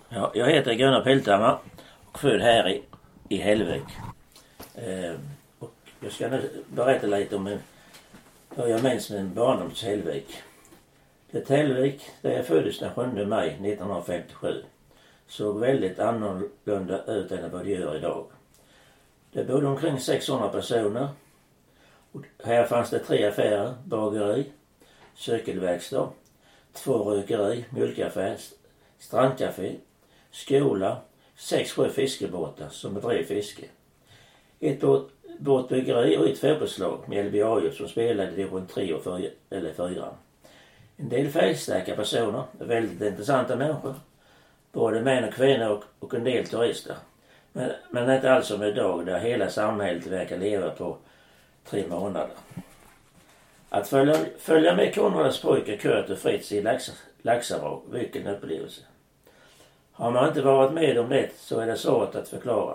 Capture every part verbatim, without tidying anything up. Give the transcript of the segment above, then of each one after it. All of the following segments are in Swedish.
Ja, jag heter Gunnar Pilthammar och född här i, i Hällevik. Eh, och jag ska nu berätta lite om en, vad jag minns med en barndom till Hällevik. Det Hällevik där jag föddes den sjunde maj nittonhundrafemtiosju såg väldigt annorlunda ut än vad det gör idag. Det bodde omkring sexhundra personer. Och här fanns det tre affärer, bageri, cykelverkstad, två rökeri, mjölkaffär, strandcafé, skola, sex sju fiskebåtar som bedrev fiske. Ett båt, båtbyggeri och ett fotbollslag med L B A J som spelade division tre och fyra, eller fyra. En del färgstarka personer, väldigt intressanta människor. Både män och kvinnor och, och en del turister. Men, men inte alls som idag där hela samhället verkar leva på tre månader. Att följa, följa med Konrads pojkar Kurt och Fritz i Lax, Laxavåg, vilken upplevelse. Har man inte varit med om det så är det svårt att förklara.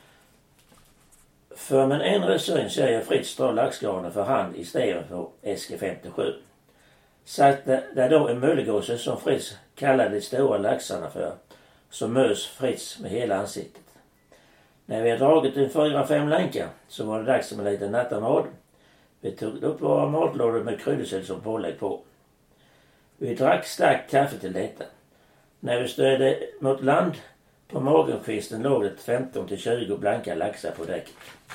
För min inre syn ser jag Fritz dra laxgarnen för hand i steven på S G femtiosju. Satt där då en mullgosse som Fritz kallade de stora laxarna för, så mös Fritz med hela ansiktet. När vi har dragit en fyra, fem länkar så var det dags med en liten nattamad. Vi tog upp våra matlådor med kryddsill som pålägg på. Vi drack starkt kaffe till detta. När vi stödde mot land på morgonkvisten låg det femton till tjugo blanka laxar på däcket.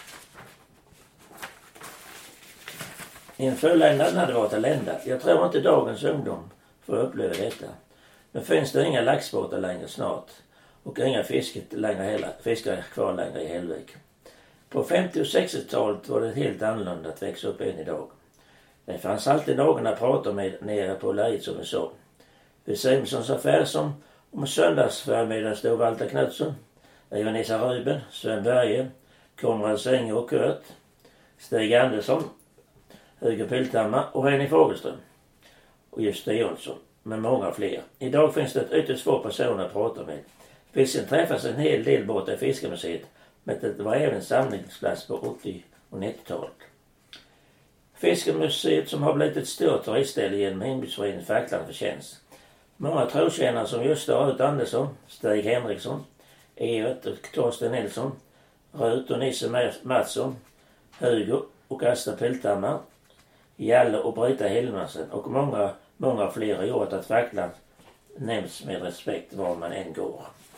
En fulländad hade varit lända. Jag tror inte dagens ungdom får uppleva detta. Men finns det inga laxbåtar längre snart. Och inga fisket längre heller, fiskar kvar längre i Hällevik. På femtio- och sextiotalet var det helt annorlunda att växa upp än idag. Det fanns alltid någon att prata med nere på läget som vi sa. Vid Simonsons affär som om söndagsförmiddag stod Walter Knutsson, Evanisa Ruben, Sven Berge, Konrad Senge och Kurt, Stig Andersson, Hugo Pilthammar och Henning Fogelström och Gösta Jonsson, med många fler. Idag finns det ett ytterst få personer att prata med. Fisken träffas en hel del borta i Fiskemuseet, men det var även samlingsplats på åttio- och nittiotalet. Fiskemuseet som har blivit ett stort turistställe genom hembygdsföreningen Facklan förtjänst. Många trotjänare som Gösta Rut Andersson, Stig Henriksson, Evert och Torsten Nilsson, Rut och Nisse Mattsson, Hugo och Asta Pilthammar, Jalle och Brita Hilmarsen och många, många fler har gjort att Facklan nämns med respekt var man än går.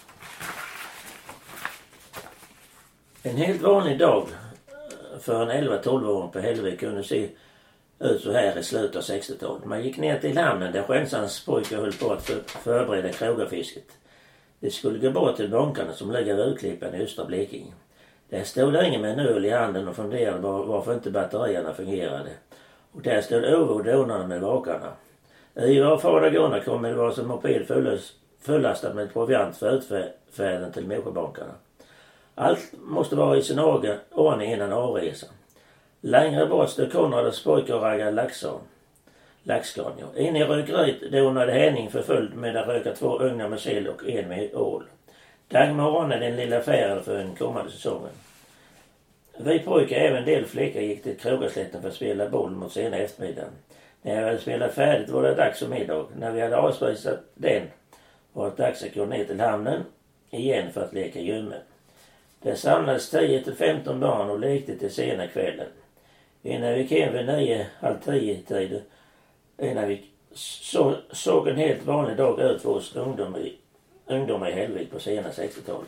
En helt vanlig dag för en elva tolv-åring på Hällevik kunde se ut så här i slutet av sextiotalet. Man gick ner till hamnen där Skänsans pojkar höll på att för, förbereda krogarfisket. Det skulle gå bort till bankarna som ligger vid utklippan i östra Blekinge. Där stod ingen med en öl i handen och funderade var, varför inte batterierna fungerade. Och där stod Ove och donarna med vakarna. Ivar och fader Gunnar kom med var som moped fullastad med proviant för utfärden till Mosjöbankarna. Allt måste vara i sin ordning innan avresan. Längre bort stod Konrads pojkar och raggade laxgarn. Laxgarn, ja. In i rökeriet donade Henning förföljd med att röka två ugnar med sill och en med ål. Dagmar ordnade den lilla affären för den kommande säsongen. Vi pojkar, även en del flickor, gick till krogaslätten för att spela boll mot sena eftermiddagen. När vi hade spelat färdigt var det dags för middag. När vi hade avspisat den var det dags att gå ner till hamnen igen för att leka gömme. Det samlades tio till femton barn och lekte till sena kvällen. Innan vi kom vid nio, halv tio tid, innan vi så, såg en helt vanlig dag ut för oss ungdomar i, ungdomar i Hällevik på sena sextiotalet.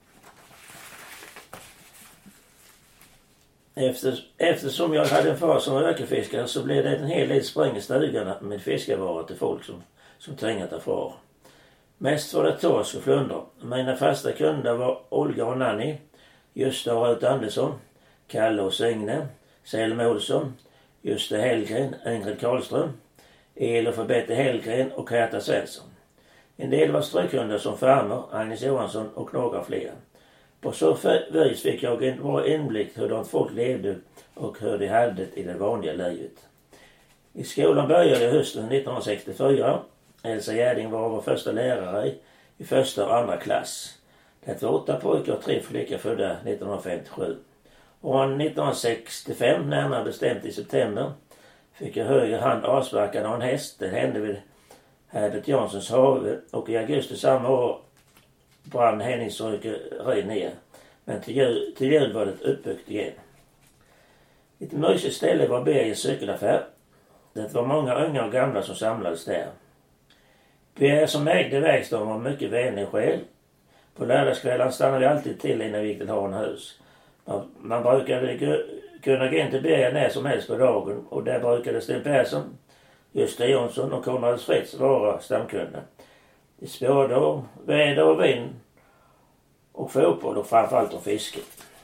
Efter, eftersom jag hade en far som var ökenfiskare så blev det en hel del spring i stugan med fiskevaror till folk som, som tvingat att fara. Mest var det torsk och flundra. Mina fasta kunder var Olga och Nanny, Gösta och Rut Andersson, Kalle och Signe, Selma Olsson, Gösta Hellgren, Ingrid Karlström, Elof och Bette Hellgren och Herta Svensson. En del var strykkunder som Farmer, Agnes Johansson och några fler. På så vis fick jag en bra inblick hur de folk levde och hur de hade det i det vanliga livet. I skolan började hösten nittonhundrasextiofyra. Elsa Gärding var vår första lärare i, i första och andra klass. Det var åtta pojkar och tre flickor födda nittonhundrafemtiosju. Och nittonhundrasextiofem, närmare bestämt i september, fick jag höger hand avsparkad av en häst. Det hände vid Herbert Janssons have och i augusti samma år brann Hennings rökeri ner. Men till jul, till jul var det uppbyggt igen. Ett mysigt ställe var Bergs cykelaffär. Det var många unga och gamla som samlades där. Berg som ägde verkstaden var mycket vänlig själ. På lördagskvällen stannade vi alltid till innan vi gick till Hanhus. Man, man brukade g- kunna gå in till Berg när som helst på dagen, och där brukade Sten Persson, Gösta Jonsson och Konrad Fritz vara stamkunder. I spårdag, väder och vind och fotboll och framförallt om fiske.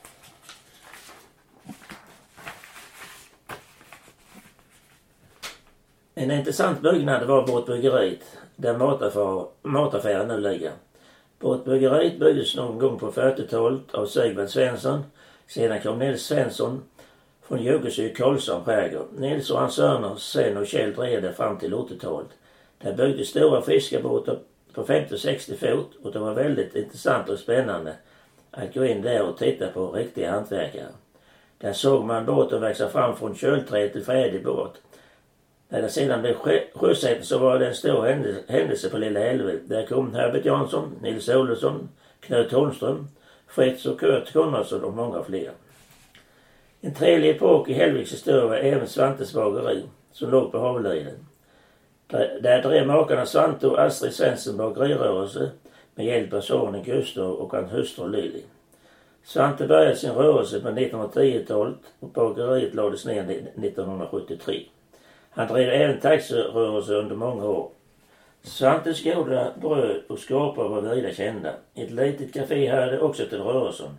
En intressant byggnad var båtbyggeriet, där mataffär, mataffären nu ligger. Båtbyggeriet byggdes någon gång på fyrtiotalet av Sigvard Svensson. Sedan kom Nils Svensson från Jugesö Karlsson skärgård. Nils och hans söner Sen och Kjell drev det fram till åttiotalet. Där byggdes stora fiskebåtar på femtio till sextio fot, och det var väldigt intressant och spännande att gå in där och titta på riktiga hantverkare. Där såg man båten växa fram från költräd till färdig båt. När det sedan blev sjösättning så var det en stor händelse på Lilla Älve. Där kom Herbert Jansson, Nils Olsson, Knut Holmström, Fritz och Kurt Konradsson och många fler. En trevlig epok i Hellviks historia var även Svantes bageri, som låg på Havliden. Där, där drev makarna Svante och Astrid Svensson bagerirörelse med hjälp av sonen Gustav och hans hustru Lili. Svante började sin rörelse på nittonhundratio-talet och bageriet lades ner nittonhundrasjuttiotre. Han drev även taxirörelse under många år. Svantes goda bröd och skorpor var vida kända. Ett litet café hörde också till rörelsen.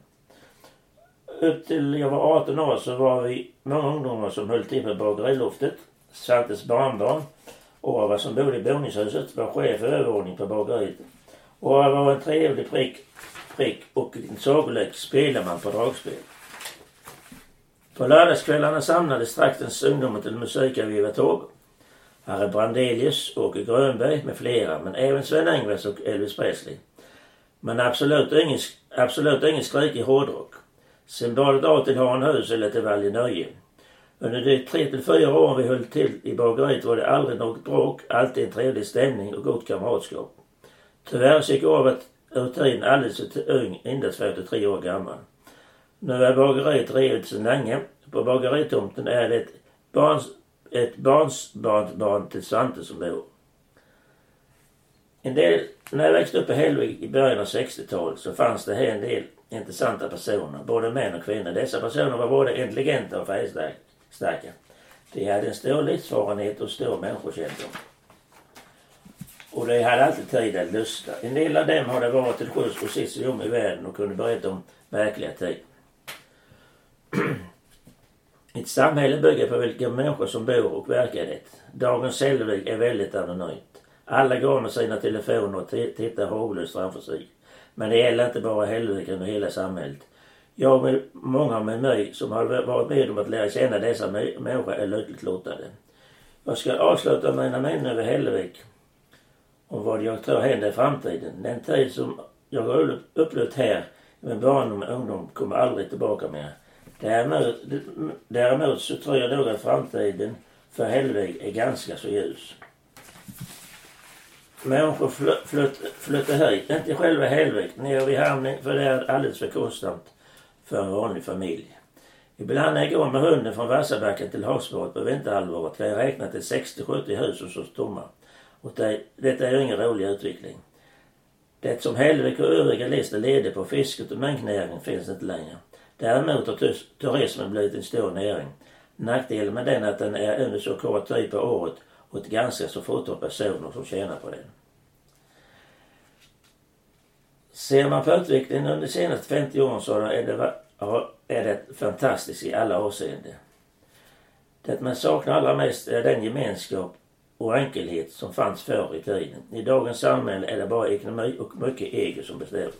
Upp till jag var arton år så var vi många ungdomar som höll till på bageriloftet. Svantes barnbarn, Orvar som bodde i boningshuset, var chef för överordning på bageriet. Orvar var en trevlig prick, prick och en sagolek spelade man på dragspel. På lördagskvällarna samlades traktens ungdomar till musik av Eva Tåg, Harry Brandelius, Åke Grönberg med flera, men även Sven Ingves och Elvis Presley. Men absolut ingen, absolut ingen skrik i hårdrock. Sen badet av till Hanhus eller till Valjenöje. Under de tre till fyra år vi höll till i bageriet var det aldrig något bråk, alltid en trevlig stämning och gott kamratskap. Tyvärr så gick året ur tiden alldeles för ung, endast fyrtiotre år gammal. Nu är bageriet revet sedan länge. På bageritomten är det ett, barns, ett barnsbarnsbarn till Svante som bor. En del, när jag växte upp i Hellvik i början av sextiotalet så fanns det här en del intressanta personer, både män och kvinnor. Dessa personer var både intelligenta och färgstarka. De hade en stor livserfarenhet och stor människokännedom. Och de hade alltid tid att lusta. En del av dem hade varit till sjöss och sett sig om i världen och kunde berätta om verkliga tid. Ett samhälle bygger på vilka människor som bor och verkar det. Dagens Hellvik är väldigt anonymt. Alla går med sina telefoner och t- tittar håglöst framför sig. Men det gäller inte bara Hellvik utan hela samhället. Jag och många med mig som har varit med om att lära känna dessa människor är lyckligt lottade. Jag ska avsluta mina minnen över Hellvik och vad jag tror händer i framtiden. Den tid som jag har upplevt här med barn och ungdom kommer aldrig tillbaka mer. Däremot, däremot så tror jag nog att framtiden för Hellvik är ganska så ljus. Människor flyttar flyt, hit, inte själva Hellvik, ner vid hamnen, för det är alldeles för kostsamt för en vanlig familj. Ibland när jag går med hunden från Vassabacken till Havsbad på vinterhalvåret kan jag räkna till sextio till sjuttio hus som står tomma. Och det, detta är ju ingen rolig utveckling. Det som Hellvik och övriga listor leder på fisket och mänknäringen finns inte längre. Däremot har turismen blivit en stor näring. Nackdelen med den är att den är under så kort tid på året och ett ganska så fåtal personer som tjänar på den. Ser man på utvecklingen under de senaste femtio åren så är det, är det fantastiskt i alla avseenden. Det man saknar allra mest är den gemenskap och enkelhet som fanns förr i tiden. I dagens samhälle är det bara ekonomi och mycket ego som bestämmer.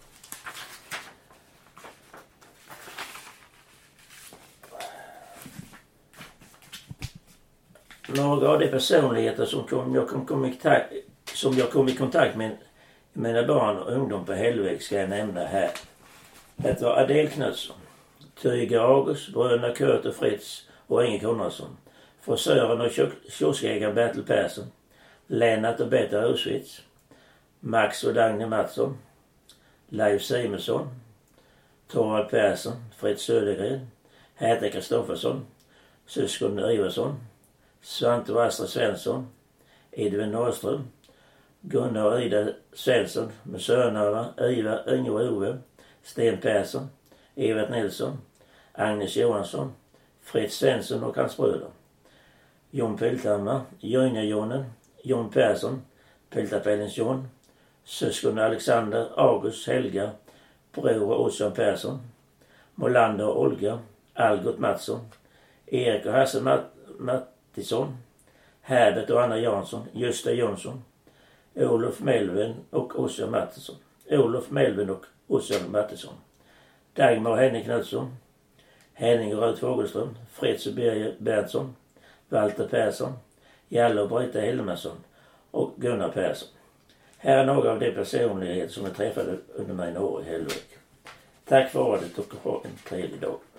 Några av de personligheter som, kom, jag, kom, kom i kontakt, som jag kom i kontakt med mina barn och ungdom på Hellvik ska jag nämna här. Det var Adel Knutsson, Tyger August, bröderna Kurt och Fritz och Inge Konradsson, frisören och kioskägaren Bertil Persson, Lennart och Betta Roswitz, Max och Dagny Mattsson, Leif Simonsson, Torvald Persson, Fritz Södergren, Häta Kristoffersson, syskon Ivarsson, Svante och Astrid Svensson, Edvin Norrström, Gunnar och Ida Svensson med sönerna Ivar, Inge och Ove, Sten Persson, Evert Nilsson, Agnes Johansson, Fritz Svensson och hans bröder. Jon Pilthammar, Jönja-Jonen, Jon Persson, Piltapellens Jon, syskon Alexander, August, Helga, bror Åsson Persson, Molander och Olga, Algot Mattsson, Erik och Hasse Matt- Mattisson, Herbert och Anna Jansson, Gösta Jonsson, Olof Melvin och Åsson Mattisson, Olof Melvin och Åsson Mattisson, Dagmar och Henning Knutsson, Henning och Rut Fogelström, Fritz och Birger Berntsson, Walter Persson, Jalle och Brita Helmarsson och Gunnar Persson. Här är några av de personligheter som jag träffade under mina år i Hällevik. Tack för ordet och ha en trevlig dag.